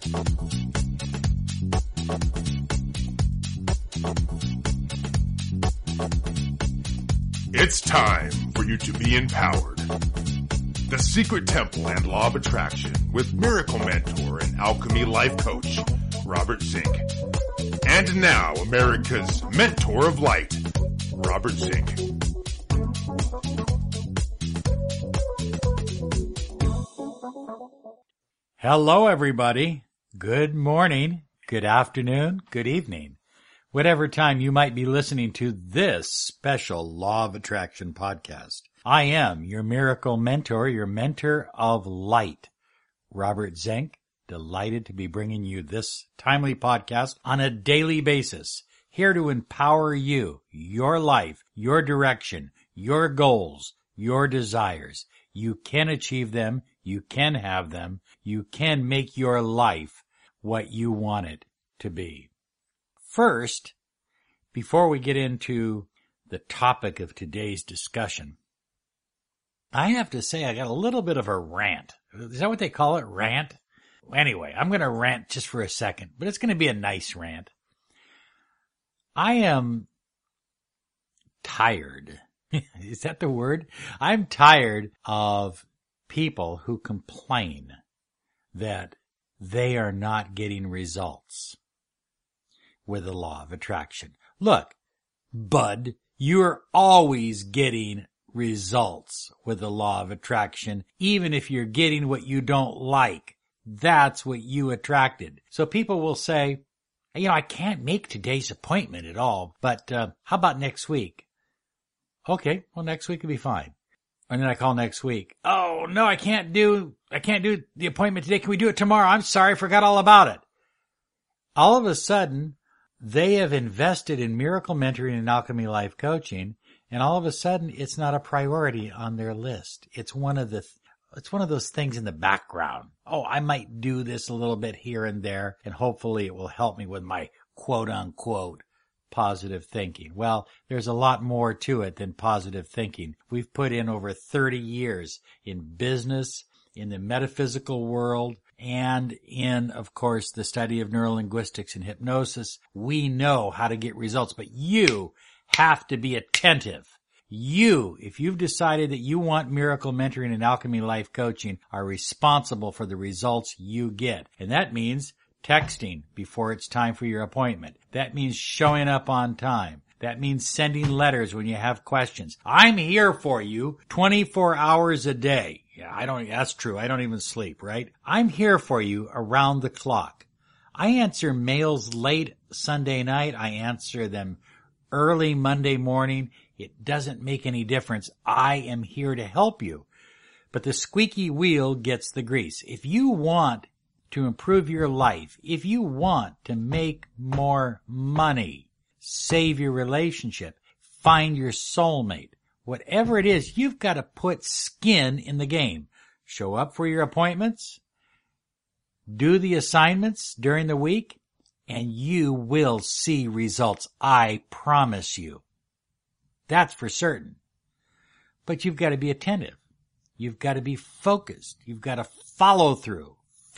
It's time for you to be empowered. The Secret Temple and Law of Attraction with Miracle Mentor and Alchemy Life Coach, Robert Zink. And now, America's Mentor of Light, Robert Zink. Hello, everybody. Good morning, good afternoon, good evening. Whatever time you might be listening to this special Law of Attraction podcast. I am your miracle mentor, your mentor of light, Robert Zink. Delighted to be bringing you this timely podcast on a daily basis, here to empower you, your life, your direction, your goals, your desires. You can achieve them. You can have them. You can make your life what you want it to be. First, before we get into the topic of today's discussion, I have to say I got a little bit of a rant. Is that what they call it? Rant? Anyway, I'm going to rant just for a second, but it's going to be a nice rant. I am tired. Is that the word? I'm tired of people who complain that they are not getting results with the law of attraction. Look, bud, you're always getting results with the law of attraction, even if you're getting what you don't like. That's what you attracted. So people will say, I can't make today's appointment at all, but how about next week? Okay, well, next week will be fine. And then I call next week. Oh, no, I can't do the appointment today. Can we do it tomorrow? I'm sorry, I forgot all about it. All of a sudden, they have invested in miracle mentoring and alchemy life coaching, and all of a sudden, it's not a priority on their list. It's one of those things in the background. Oh, I might do this a little bit here and there, and hopefully it will help me with my quote-unquote positive thinking. Well, there's a lot more to it than positive thinking. We've put in over 30 years in business, in the metaphysical world, and in, of course, the study of neurolinguistics and hypnosis. We know how to get results, but you have to be attentive. You, if you've decided that you want miracle mentoring and alchemy life coaching, are responsible for the results you get. And that means texting before it's time for your appointment. That means showing up on time. That means sending letters when you have questions. I'm here for you 24 hours a day. Yeah, that's true. I don't even sleep, right? I'm here for you around the clock. I answer mails late Sunday night. I answer them early Monday morning. It doesn't make any difference. I am here to help you. But the squeaky wheel gets the grease. If you want to improve your life, if you want to make more money, save your relationship, find your soulmate, whatever it is, you've got to put skin in the game. Show up for your appointments, do the assignments during the week, and you will see results. I promise you. That's for certain. But you've got to be attentive. You've got to be focused. You've got to follow through.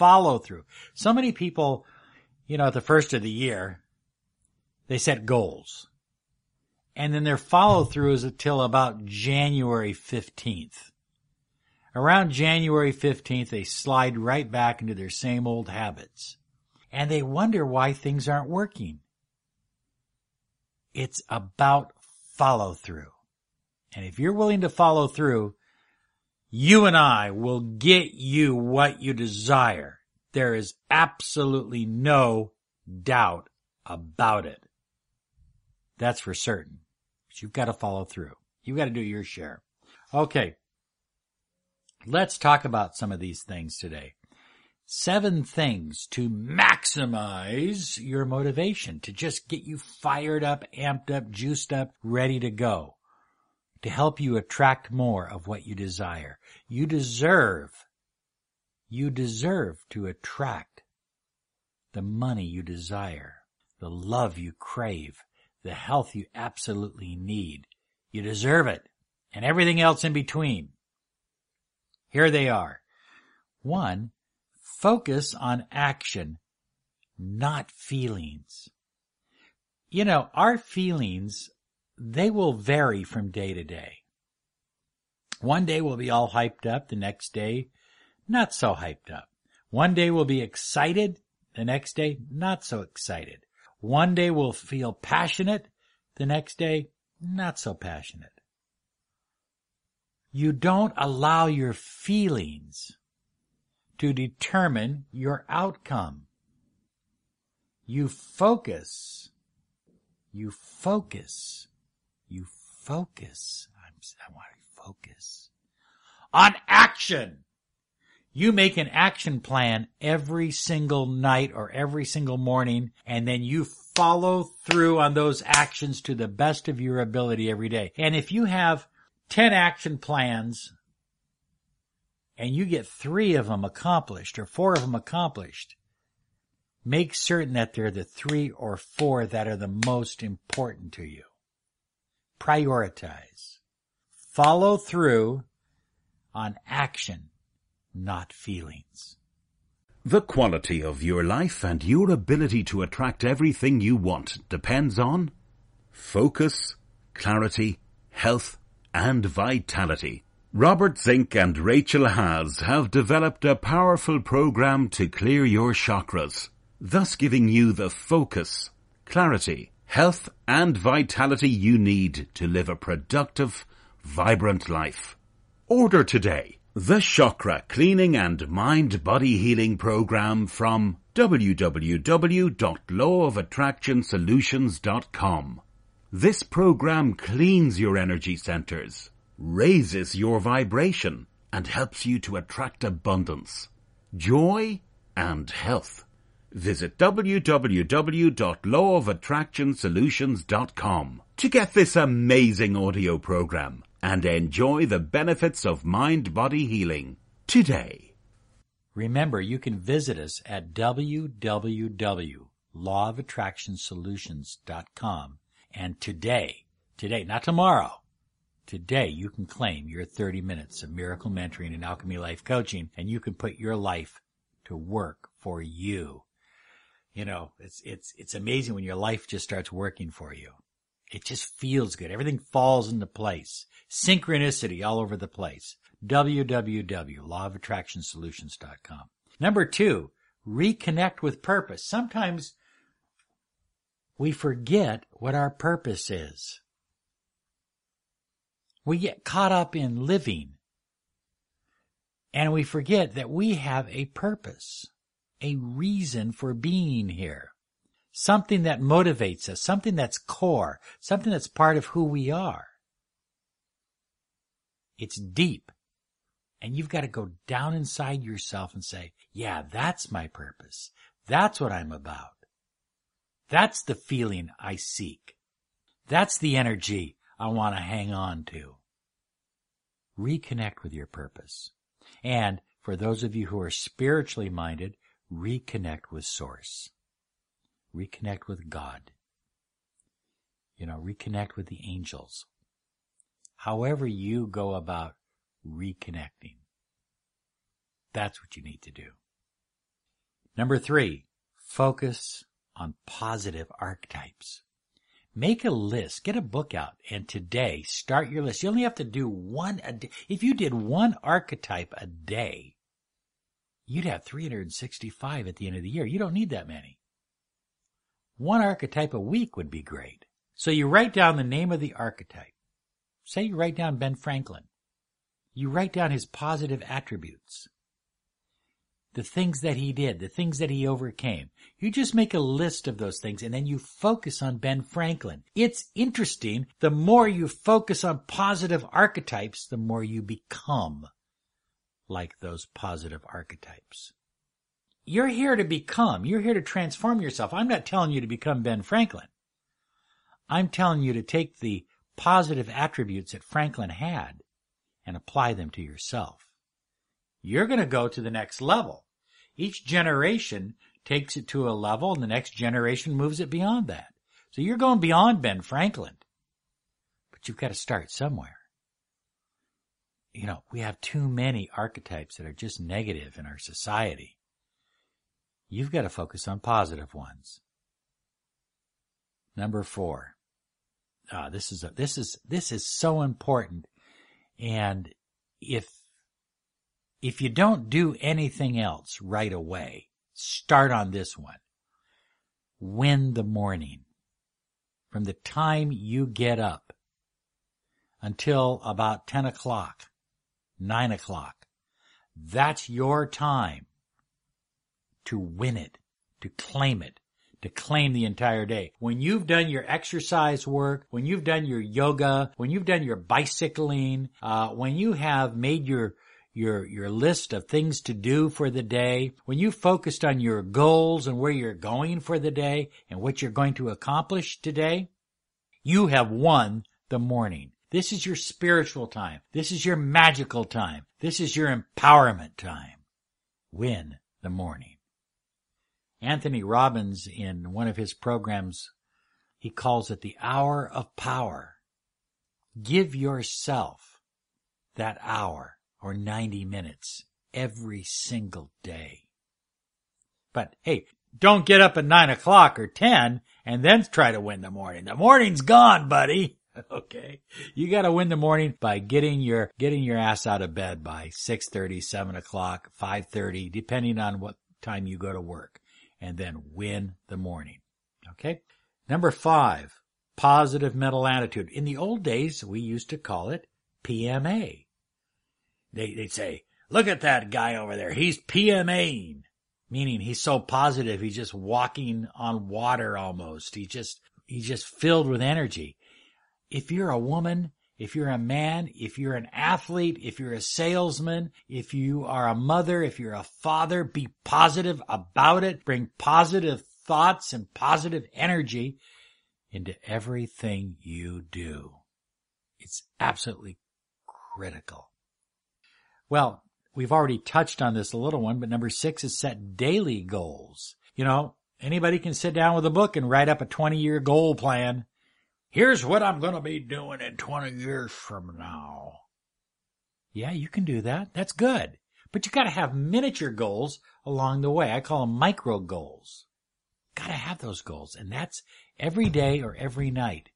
So many people, at the first of the year, they set goals. And then their follow through is until about January 15th. Around January 15th, they slide right back into their same old habits. And they wonder why things aren't working. It's about follow through. And if you're willing to follow through, you and I will get you what you desire. There is absolutely no doubt about it. That's for certain. But you've got to follow through. You've got to do your share. Okay. Let's talk about some of these things today. 7 things to maximize your motivation, to just get you fired up, amped up, juiced up, ready to go, to help you attract more of what you desire. You deserve to attract the money you desire, the love you crave, the health you absolutely need. You deserve it, and everything else in between. Here they are. 1, Focus on action, not feelings. You know, our feelings, they will vary from day to day. One day we'll be all hyped up, the next day, not so hyped up. One day we'll be excited, the next day, not so excited. One day we'll feel passionate, the next day, not so passionate. You don't allow your feelings to determine your outcome. You focus. I want to focus on action. You make an action plan every single night or every single morning, and then you follow through on those actions to the best of your ability every day. And if you have 10 action plans and you get 3 of them accomplished or 4 of them accomplished, make certain that they're the 3 or 4 that are the most important to you. Prioritize. Follow through on action, not feelings. The quality of your life and your ability to attract everything you want depends on focus, clarity, health, and vitality. Robert Zink and Rachel Haas have developed a powerful program to clear your chakras, thus giving you the focus, clarity, health, and vitality you need to live a productive, vibrant life. Order today the Chakra Cleaning and Mind-Body Healing Program from www.lawofattractionsolutions.com. This program cleans your energy centers, raises your vibration, and helps you to attract abundance, joy, and health. Visit www.lawofattractionsolutions.com to get this amazing audio program and enjoy the benefits of mind-body healing today. Remember, you can visit us at www.lawofattractionsolutions.com. And today, not tomorrow, today you can claim your 30 minutes of miracle mentoring and alchemy life coaching, and you can put your life to work for you. You know, it's amazing when your life just starts working for you. It just feels good. Everything falls into place. Synchronicity all over the place. www.lawofattractionsolutions.com. Number 2, reconnect with purpose. Sometimes we forget what our purpose is. We get caught up in living, and we forget that we have a purpose, a reason for being here. Something that motivates us, something that's core, something that's part of who we are. It's deep. And you've got to go down inside yourself and say, yeah, that's my purpose. That's what I'm about. That's the feeling I seek. That's the energy I want to hang on to. Reconnect with your purpose. And for those of you who are spiritually minded, reconnect with Source. Reconnect with God. Reconnect with the angels. However you go about reconnecting, that's what you need to do. Number 3, focus on positive archetypes. Make a list, get a book out, and today start your list. You only have to do one a day. If you did one archetype a day, you'd have 365 at the end of the year. You don't need that many. One archetype a week would be great. So you write down the name of the archetype. Say you write down Ben Franklin. You write down his positive attributes. The things that he did, the things that he overcame. You just make a list of those things and then you focus on Ben Franklin. It's interesting. The more you focus on positive archetypes, the more you become like those positive archetypes. You're here to become. You're here to transform yourself. I'm not telling you to become Ben Franklin. I'm telling you to take the positive attributes that Franklin had and apply them to yourself. You're going to go to the next level. Each generation takes it to a level, and the next generation moves it beyond that. So you're going beyond Ben Franklin. But you've got to start somewhere. We have too many archetypes that are just negative in our society. You've got to focus on positive ones. Number 4. This is so important. And if you don't do anything else right away, start on this one. Win the morning. From the time you get up until about 10 o'clock, 9 o'clock, that's your time to win it, to claim it, to claim the entire day. When you've done your exercise work, when you've done your yoga, when you've done your bicycling, when you have made your list of things to do for the day, when you focused on your goals and where you're going for the day and what you're going to accomplish today, you have won the morning. This is your spiritual time. This is your magical time. This is your empowerment time. Win the morning. Anthony Robbins, in one of his programs, he calls it the hour of power. Give yourself that hour or 90 minutes every single day. But hey, don't get up at 9 o'clock or 10 and then try to win the morning. The morning's gone, buddy. Okay. You gotta win the morning by getting your ass out of bed by 6:30, 7 o'clock, 5:30, depending on what time you go to work. And then win the morning. Okay? Number 5, positive mental attitude. In the old days, we used to call it PMA. They'd say, look at that guy over there. He's PMAing. Meaning he's so positive, he's just walking on water almost. He's just filled with energy. If you're a woman, if you're a man, if you're an athlete, if you're a salesman, if you are a mother, if you're a father, be positive about it. Bring positive thoughts and positive energy into everything you do. It's absolutely critical. Well, we've already touched on this a little one, but number 6 is set daily goals. You know, anybody can sit down with a book and write up a 20-year goal plan. Here's what I'm going to be doing in 20 years from now. Yeah, you can do that. That's good. But you got to have miniature goals along the way. I call them micro goals. Got to have those goals. And that's every day or every night.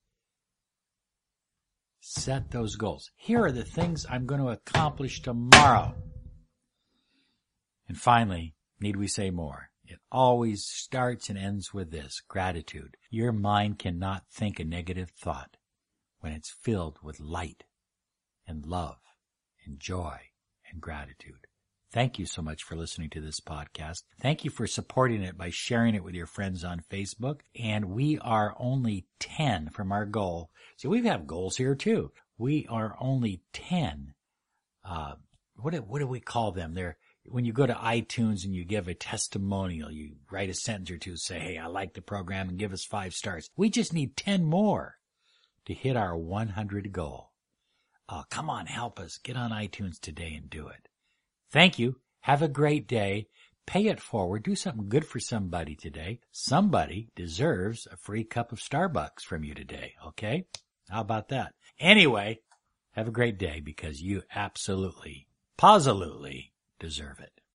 Set those goals. Here are the things I'm going to accomplish tomorrow. And finally, need we say more? It always starts and ends with this, gratitude. Your mind cannot think a negative thought when it's filled with light and love and joy and gratitude. Thank you so much for listening to this podcast. Thank you for supporting it by sharing it with your friends on Facebook. And we are only 10 from our goal. See, we have goals here too. We are only 10. What do we call them? They're when you go to iTunes and you give a testimonial, you write a sentence or two, say, hey, I like the program and give us 5 stars. We just need 10 more to hit our 100 goal. Come on, help us. Get on iTunes today and do it. Thank you. Have a great day. Pay it forward. Do something good for somebody today. Somebody deserves a free cup of Starbucks from you today. Okay? How about that? Anyway, have a great day because you absolutely, positively deserve it.